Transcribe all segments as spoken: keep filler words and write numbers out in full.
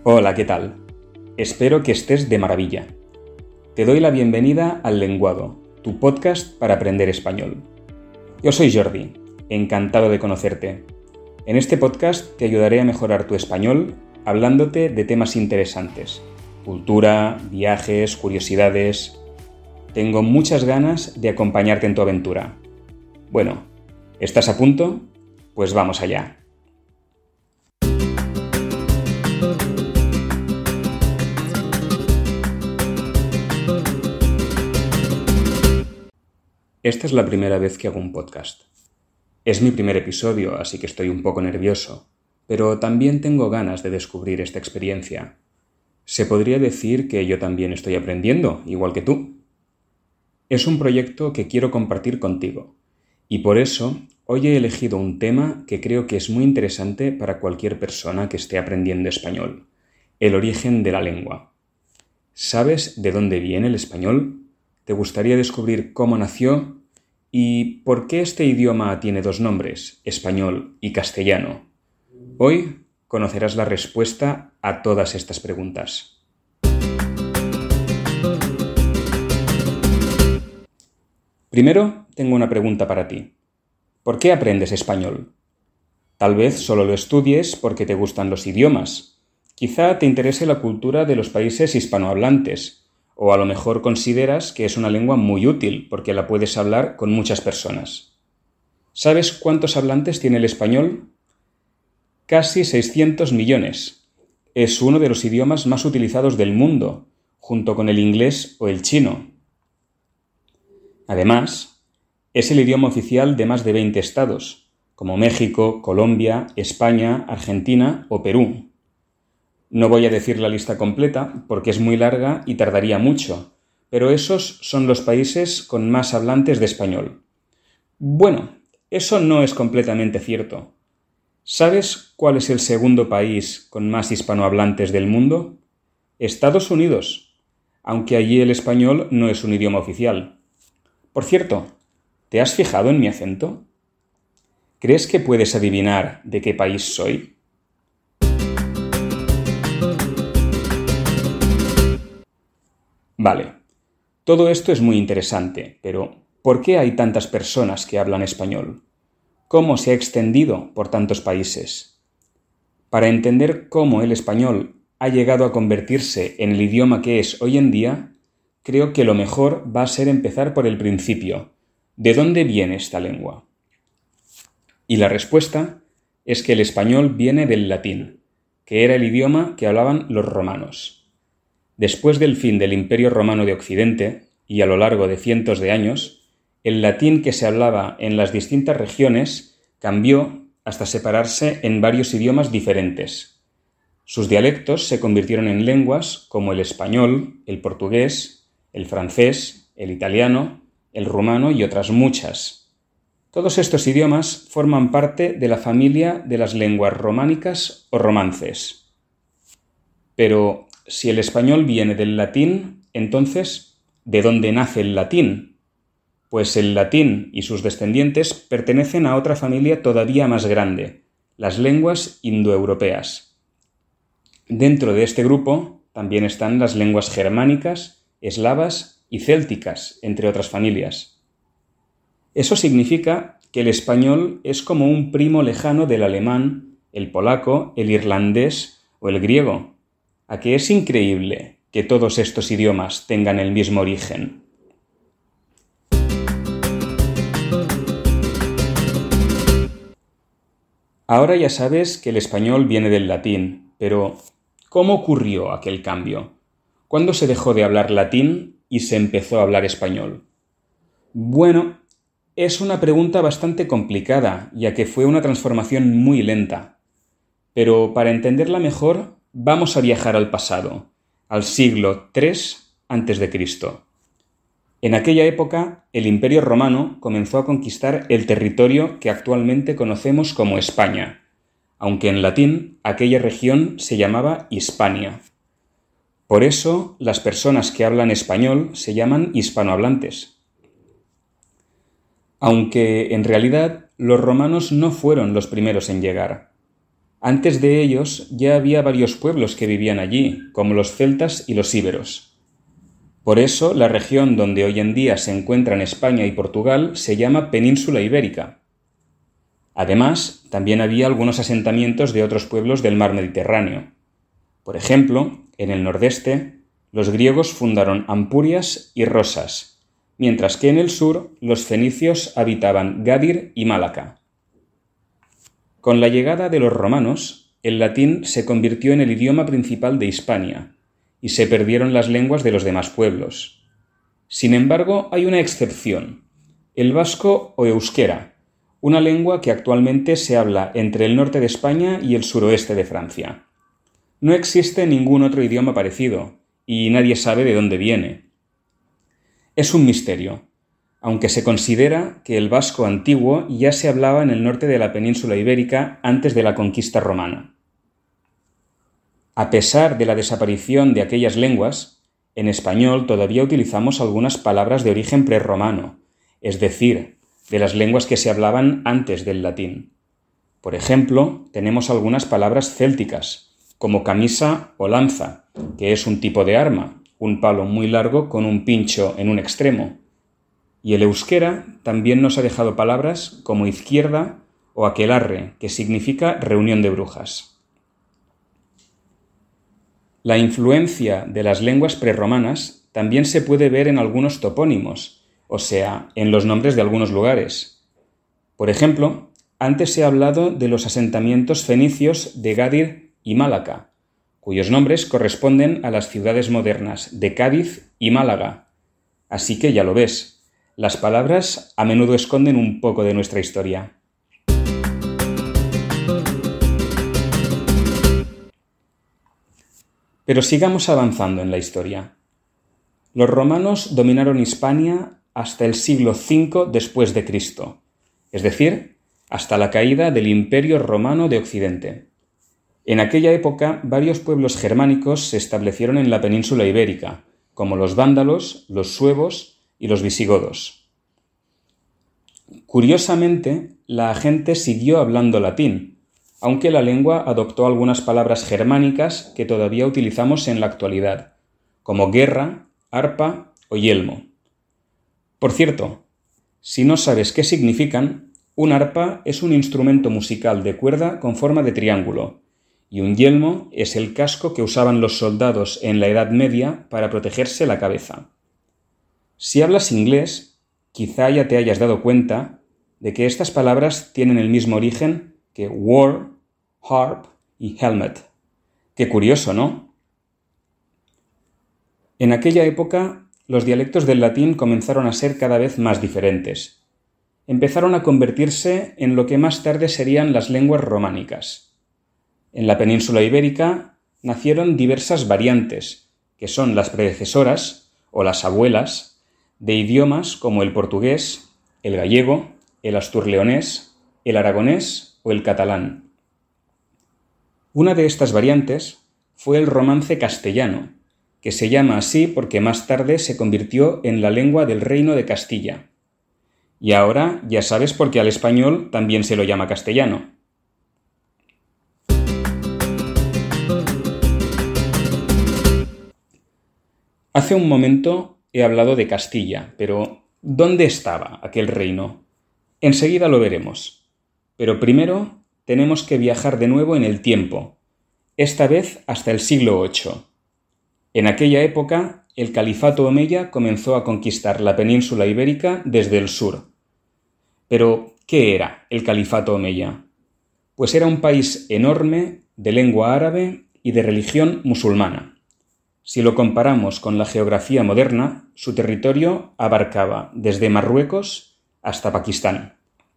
Hola, ¿qué tal? Espero que estés de maravilla. Te doy la bienvenida al Lenguado, tu podcast para aprender español. Yo soy Jordi, encantado de conocerte. En este podcast te ayudaré a mejorar tu español hablándote de temas interesantes, cultura, viajes, curiosidades. Tengo muchas ganas de acompañarte en tu aventura. Bueno, ¿estás a punto? Pues vamos allá. Esta es la primera vez que hago un podcast. Es mi primer episodio, así que estoy un poco nervioso, pero también tengo ganas de descubrir esta experiencia. Se podría decir que yo también estoy aprendiendo, igual que tú. Es un proyecto que quiero compartir contigo, y por eso hoy he elegido un tema que creo que es muy interesante para cualquier persona que esté aprendiendo español: el origen de la lengua. ¿Sabes de dónde viene el español? ¿Te gustaría descubrir cómo nació? ¿Y por qué este idioma tiene dos nombres, español y castellano? Hoy conocerás la respuesta a todas estas preguntas. Primero, tengo una pregunta para ti. ¿Por qué aprendes español? Tal vez solo lo estudies porque te gustan los idiomas. Quizá te interese la cultura de los países hispanohablantes. O a lo mejor consideras que es una lengua muy útil porque la puedes hablar con muchas personas. ¿Sabes cuántos hablantes tiene el español? Casi seiscientos millones. Es uno de los idiomas más utilizados del mundo, junto con el inglés o el chino. Además, es el idioma oficial de más de veinte estados, como México, Colombia, España, Argentina o Perú. No voy a decir la lista completa porque es muy larga y tardaría mucho, pero esos son los países con más hablantes de español. Bueno, eso no es completamente cierto. ¿Sabes cuál es el segundo país con más hispanohablantes del mundo? Estados Unidos, aunque allí el español no es un idioma oficial. Por cierto, ¿te has fijado en mi acento? ¿Crees que puedes adivinar de qué país soy? Vale, todo esto es muy interesante, pero ¿por qué hay tantas personas que hablan español? ¿Cómo se ha extendido por tantos países? Para entender cómo el español ha llegado a convertirse en el idioma que es hoy en día, creo que lo mejor va a ser empezar por el principio. ¿De dónde viene esta lengua? Y la respuesta es que el español viene del latín, que era el idioma que hablaban los romanos. Después del fin del Imperio Romano de Occidente, y a lo largo de cientos de años, el latín que se hablaba en las distintas regiones cambió hasta separarse en varios idiomas diferentes. Sus dialectos se convirtieron en lenguas como el español, el portugués, el francés, el italiano, el rumano y otras muchas. Todos estos idiomas forman parte de la familia de las lenguas románicas o romances. Pero si el español viene del latín, entonces, ¿de dónde nace el latín? Pues el latín y sus descendientes pertenecen a otra familia todavía más grande, las lenguas indoeuropeas. Dentro de este grupo también están las lenguas germánicas, eslavas y célticas, entre otras familias. Eso significa que el español es como un primo lejano del alemán, el polaco, el irlandés o el griego. ¿A qué es increíble que todos estos idiomas tengan el mismo origen? Ahora ya sabes que el español viene del latín, pero ¿cómo ocurrió aquel cambio? ¿Cuándo se dejó de hablar latín y se empezó a hablar español? Bueno, es una pregunta bastante complicada, ya que fue una transformación muy lenta. Pero para entenderla mejor, vamos a viajar al pasado, al siglo tres antes de Cristo. En aquella época, el Imperio Romano comenzó a conquistar el territorio que actualmente conocemos como España, aunque en latín aquella región se llamaba Hispania. Por eso, las personas que hablan español se llaman hispanohablantes. Aunque, en realidad, los romanos no fueron los primeros en llegar. Antes de ellos ya había varios pueblos que vivían allí, como los celtas y los íberos. Por eso, la región donde hoy en día se encuentran España y Portugal se llama Península Ibérica. Además, también había algunos asentamientos de otros pueblos del mar Mediterráneo. Por ejemplo, en el nordeste, los griegos fundaron Ampurias y Rosas, mientras que en el sur los fenicios habitaban Gadir y Malaca. Con la llegada de los romanos, el latín se convirtió en el idioma principal de Hispania, y se perdieron las lenguas de los demás pueblos. Sin embargo, hay una excepción, el vasco o euskera, una lengua que actualmente se habla entre el norte de España y el suroeste de Francia. No existe ningún otro idioma parecido, y nadie sabe de dónde viene. Es un misterio, aunque se considera que el vasco antiguo ya se hablaba en el norte de la península ibérica antes de la conquista romana. A pesar de la desaparición de aquellas lenguas, en español todavía utilizamos algunas palabras de origen prerromano, es decir, de las lenguas que se hablaban antes del latín. Por ejemplo, tenemos algunas palabras célticas, como camisa o lanza, que es un tipo de arma, un palo muy largo con un pincho en un extremo. Y el euskera también nos ha dejado palabras como izquierda o aquelarre, que significa reunión de brujas. La influencia de las lenguas prerromanas también se puede ver en algunos topónimos, o sea, en los nombres de algunos lugares. Por ejemplo, antes se ha hablado de los asentamientos fenicios de Gadir y Malaca, cuyos nombres corresponden a las ciudades modernas de Cádiz y Málaga. Así que ya lo ves, las palabras a menudo esconden un poco de nuestra historia. Pero sigamos avanzando en la historia. Los romanos dominaron Hispania hasta el siglo quinto después de Cristo, es decir, hasta la caída del Imperio Romano de Occidente. En aquella época, varios pueblos germánicos se establecieron en la península ibérica, como los vándalos, los suevos y los visigodos. Curiosamente, la gente siguió hablando latín, aunque la lengua adoptó algunas palabras germánicas que todavía utilizamos en la actualidad, como guerra, arpa o yelmo. Por cierto, si no sabes qué significan, un arpa es un instrumento musical de cuerda con forma de triángulo, y un yelmo es el casco que usaban los soldados en la Edad Media para protegerse la cabeza. Si hablas inglés, quizá ya te hayas dado cuenta de que estas palabras tienen el mismo origen que war, harp y helmet. Qué curioso, ¿no? En aquella época, los dialectos del latín comenzaron a ser cada vez más diferentes. Empezaron a convertirse en lo que más tarde serían las lenguas románicas. En la península ibérica nacieron diversas variantes, que son las predecesoras o las abuelas de idiomas como el portugués, el gallego, el asturleonés, el aragonés o el catalán. Una de estas variantes fue el romance castellano, que se llama así porque más tarde se convirtió en la lengua del Reino de Castilla. Y ahora ya sabes por qué al español también se lo llama castellano. Hace un momento he hablado de Castilla, pero ¿dónde estaba aquel reino? Enseguida lo veremos. Pero primero tenemos que viajar de nuevo en el tiempo, esta vez hasta el siglo octavo. En aquella época, el califato omeya comenzó a conquistar la península ibérica desde el sur. Pero, ¿qué era el califato omeya? Pues era un país enorme, de lengua árabe y de religión musulmana. Si lo comparamos con la geografía moderna, su territorio abarcaba desde Marruecos hasta Pakistán.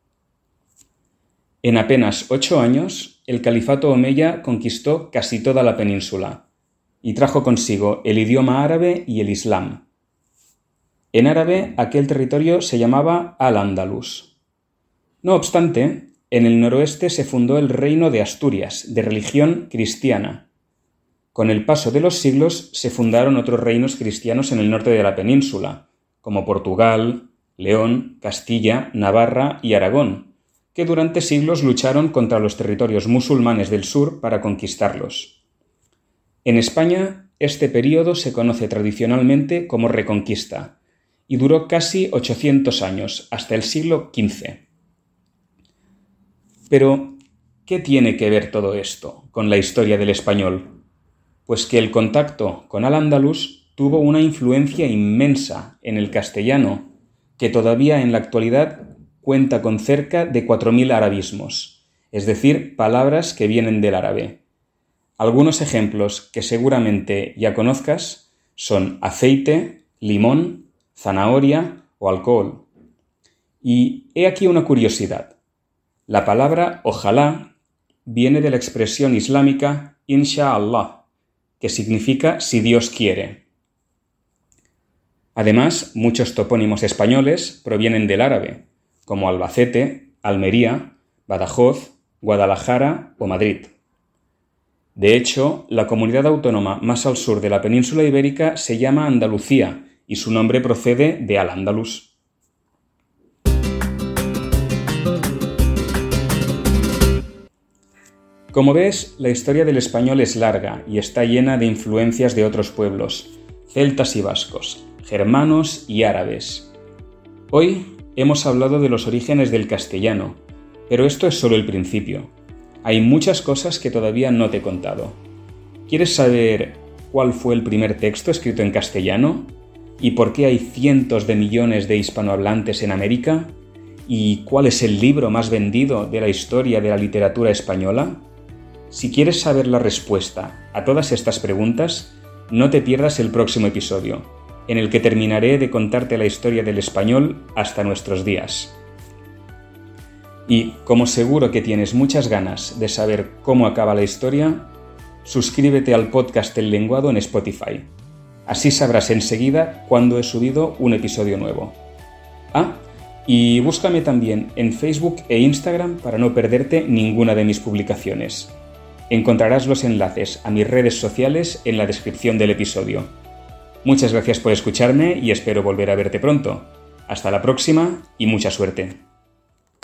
En apenas ocho años, el califato omeya conquistó casi toda la península y trajo consigo el idioma árabe y el islam. En árabe, aquel territorio se llamaba Al-Ándalus. No obstante, en el noroeste se fundó el reino de Asturias, de religión cristiana. Con el paso de los siglos se fundaron otros reinos cristianos en el norte de la península, como Portugal, León, Castilla, Navarra y Aragón, que durante siglos lucharon contra los territorios musulmanes del sur para conquistarlos. En España, este período se conoce tradicionalmente como Reconquista y duró casi ochocientos años, hasta el siglo quince. Pero, ¿qué tiene que ver todo esto con la historia del español? Pues que el contacto con Al-Ándalus tuvo una influencia inmensa en el castellano, que todavía en la actualidad cuenta con cerca de cuatro mil arabismos, es decir, palabras que vienen del árabe. Algunos ejemplos que seguramente ya conozcas son aceite, limón, zanahoria o alcohol. Y he aquí una curiosidad. La palabra ojalá viene de la expresión islámica inshallah, que significa si Dios quiere. Además, muchos topónimos españoles provienen del árabe, como Albacete, Almería, Badajoz, Guadalajara o Madrid. De hecho, la comunidad autónoma más al sur de la península ibérica se llama Andalucía y su nombre procede de Al-Ándalus. Como ves, la historia del español es larga y está llena de influencias de otros pueblos, celtas y vascos, germanos y árabes. Hoy hemos hablado de los orígenes del castellano, pero esto es solo el principio. Hay muchas cosas que todavía no te he contado. ¿Quieres saber cuál fue el primer texto escrito en castellano? ¿Y por qué hay cientos de millones de hispanohablantes en América? ¿Y cuál es el libro más vendido de la historia de la literatura española? Si quieres saber la respuesta a todas estas preguntas, no te pierdas el próximo episodio, en el que terminaré de contarte la historia del español hasta nuestros días. Y, como seguro que tienes muchas ganas de saber cómo acaba la historia, suscríbete al podcast El Lenguado en Spotify. Así sabrás enseguida cuándo he subido un episodio nuevo. Ah, y búscame también en Facebook e Instagram para no perderte ninguna de mis publicaciones. Encontrarás los enlaces a mis redes sociales en la descripción del episodio. Muchas gracias por escucharme y espero volver a verte pronto. Hasta la próxima y mucha suerte.